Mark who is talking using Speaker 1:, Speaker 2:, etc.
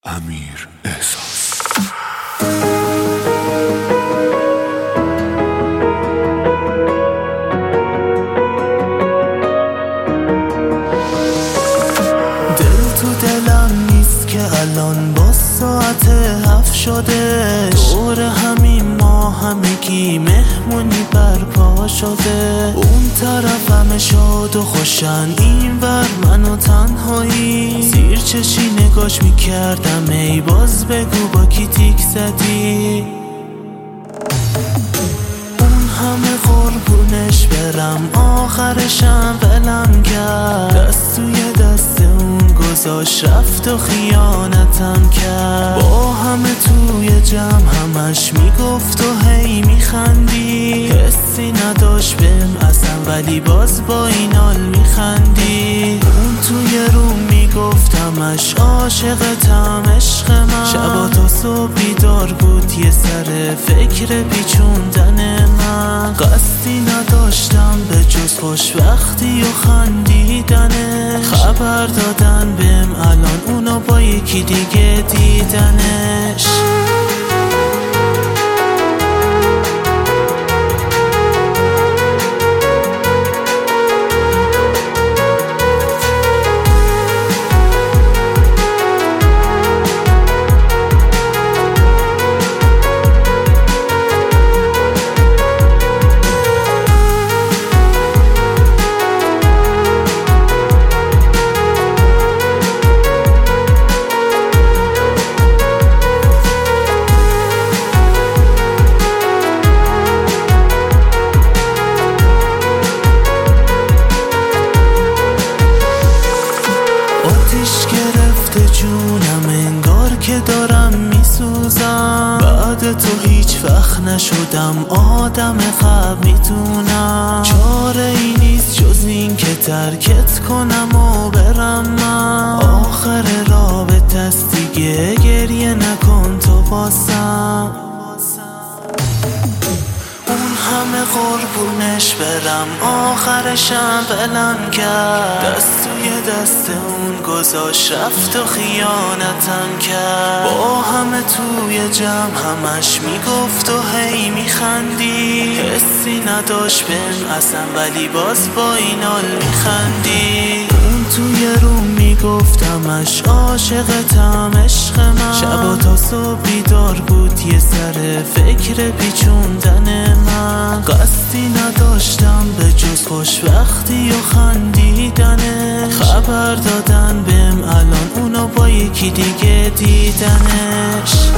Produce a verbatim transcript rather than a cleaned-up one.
Speaker 1: امیر احساس.
Speaker 2: دل تو دلم نیست که الان با ساعت هفت شده، دور همین ما همگی مهمونی برپا شده. اون طرف همه شاد و خوشن، این ور من و تنهایی. زیر چشی نگاش میکردم ای باز بگو با کی تیک زدی. اون همه قربونش برم آخرشم ولم کرد، دست توی دست اون گذاشت رفت و خیانتم کرد. با همه توی جمع همش میگفت و هی میخندی، حسی نداشت بهم اصلا ولی باز با این حال میخندی. اون توی روم میگفت همش عاشقتم عشق من، شبا تا صبح بیدار بود یه سر فکر پیچوندن من. قصدی نداشتم به جز خوشبختی و خندیدنش، خبر دادن بهم الان اونو با یکی دیگه دیدنش. آتیش گرفته جونم انگار که دارم میسوزم، بعد تو هیچ وقت نشدم آدم قبل میتونم. چاره ای نیست جز این که ترکت کنم و برم من، آخر رابطه است دیگه گریه نکن تو باسم. همه قربونش برم آخرشم ولم کرد، دست توی دست اون گذاشت رفت و خیانتم کرد. با همه توی جمع همش میگفت و هی میخندی، حسی نداشت بهم اصلا ولی باز با این حال میخندی. اون توی روم میگفت همش عاشقتم عشق من، شبا تا صبح بیدار بود یه سر فکر پیچوندن من. قصدی نداشتم به جز خوشبختی و خندیدنش، خبر دادن بهم الان اونو با یکی دیگه دیدنش.